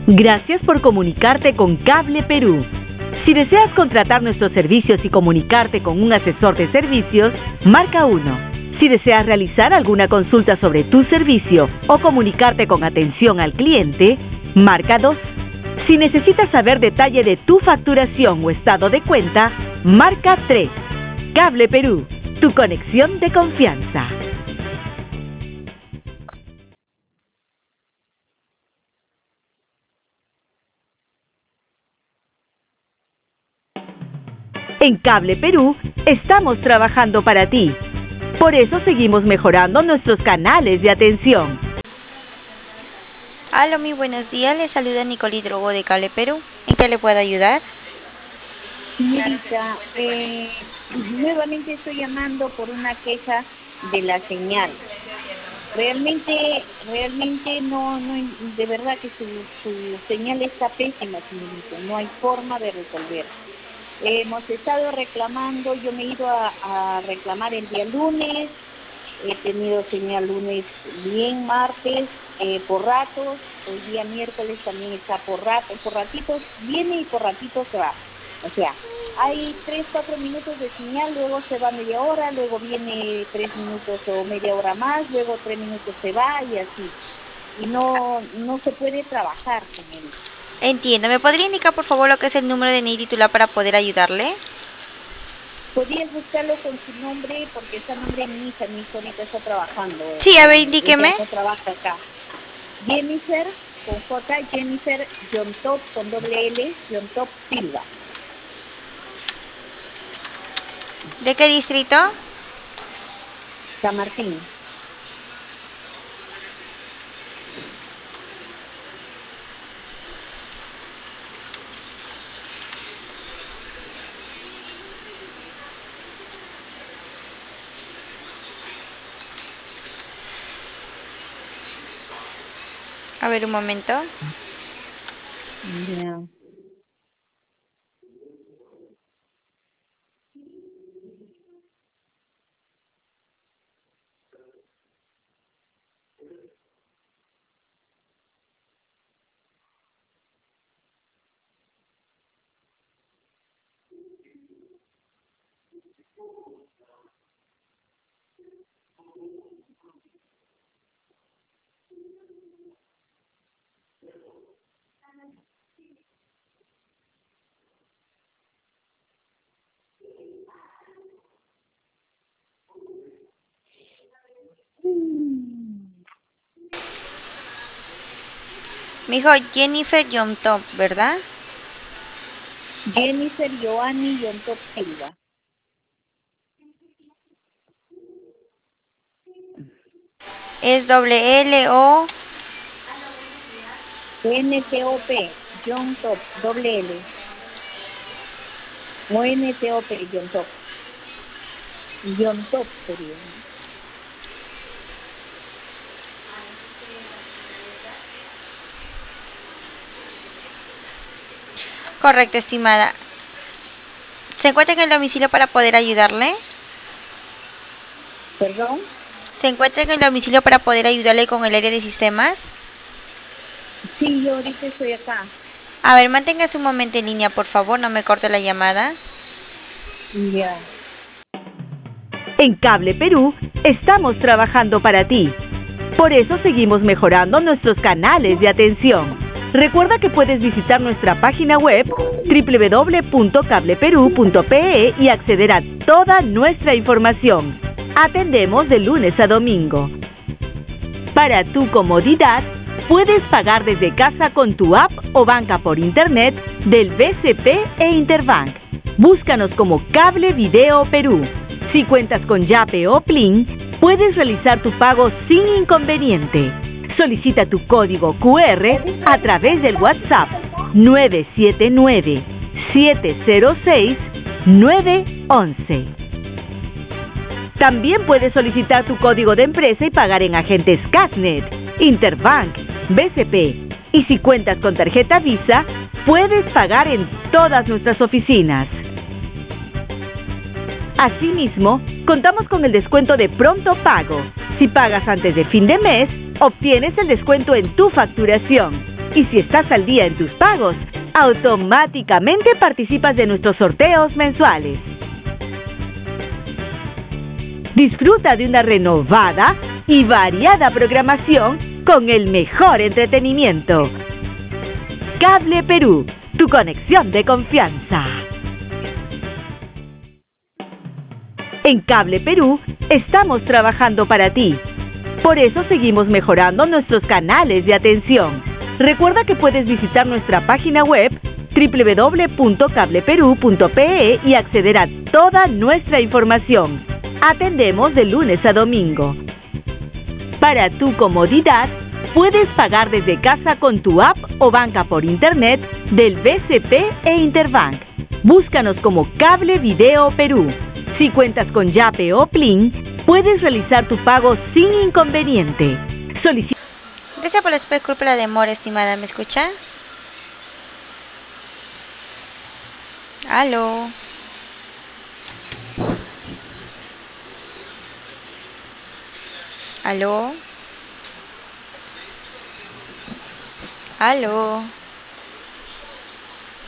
Gracias por comunicarte con Cable Perú. Si deseas contratar nuestros servicios y comunicarte con un asesor de servicios, marca 1. Si deseas realizar alguna consulta sobre tu servicio o comunicarte con atención al cliente, marca 2. Si necesitas saber detalle de tu facturación o estado de cuenta, marca 3. Cable Perú, tu conexión de confianza. En Cable Perú estamos trabajando para ti. Por eso seguimos mejorando nuestros canales de atención. Aló, muy buenos días. Le saluda Nicole Hidrogo de Cable Perú. ¿En qué le puedo ayudar? Señorita, nuevamente estoy llamando por una queja de la señal. Realmente no, de verdad que su señal está pésima, señorita. No hay forma de resolver. Hemos estado reclamando, yo me he ido a reclamar el día lunes, he tenido señal lunes bien, martes, por ratos, hoy día miércoles también está por ratitos, viene y por ratitos se va. O sea, hay 3-4 minutos de señal, luego se va media hora, luego viene 3 minutos o media hora más, luego 3 minutos se va y así. Y no se puede trabajar, señorita. Entiendo. ¿Me podría indicar, por favor, lo que es el número de NIE titular para poder ayudarle? ¿Podrías buscarlo con su nombre? Porque está nombre de mi hija ahorita está trabajando. Sí, a ver, indíqueme. Ella no trabaja acá. Jennifer, con J, Jennifer, Yontop, con doble L, Yontop Silva. ¿De qué distrito? San Martín. A ver, un momento. Yeah. Me dijo Jennifer Yontop, ¿verdad? Jennifer Joanny Yontop Silva. Es doble L O N-T-O-P, Yontop, doble L. O N-T-O-P, Yontop. Yontop sería. Correcto, estimada. ¿Se encuentra en el domicilio para poder ayudarle? ¿Perdón? ¿Se encuentra en el domicilio para poder ayudarle con el área de sistemas? Sí, yo ahorita estoy acá. A ver, manténgase un momento en línea, por favor, no me corte la llamada. Ya. En Cable Perú estamos trabajando para ti. Por eso seguimos mejorando nuestros canales de atención. Recuerda que puedes visitar nuestra página web www.cableperú.pe y acceder a toda nuestra información. Atendemos de lunes a domingo. Para tu comodidad, puedes pagar desde casa con tu app o banca por internet del BCP e Interbank. Búscanos como Cable Video Perú. Si cuentas con Yape o Plin, puedes realizar tu pago sin inconveniente. Solicita tu código QR a través del WhatsApp 979-706-911. También puedes solicitar tu código de empresa y pagar en agentes Casnet, Interbank, BCP. Y si cuentas con tarjeta Visa, puedes pagar en todas nuestras oficinas. Asimismo, contamos con el descuento de pronto pago. Si pagas antes de fin de mes, obtienes el descuento en tu facturación. Y si estás al día en tus pagos, automáticamente participas de nuestros sorteos mensuales. Disfruta de una renovada y variada programación con el mejor entretenimiento. Cable Perú, tu conexión de confianza. En Cable Perú estamos trabajando para ti. Por eso seguimos mejorando nuestros canales de atención. Recuerda que puedes visitar nuestra página web www.cableperu.pe y acceder a toda nuestra información. Atendemos de lunes a domingo. Para tu comodidad, puedes pagar desde casa con tu app o banca por internet del BCP e Interbank. Búscanos como Cable Video Perú. Si cuentas con Yape o Plin, puedes realizar tu pago sin inconveniente. Gracias por la disculpa por la demora, estimada. ¿Me escucha? ¿Aló? ¿Aló? ¿Aló?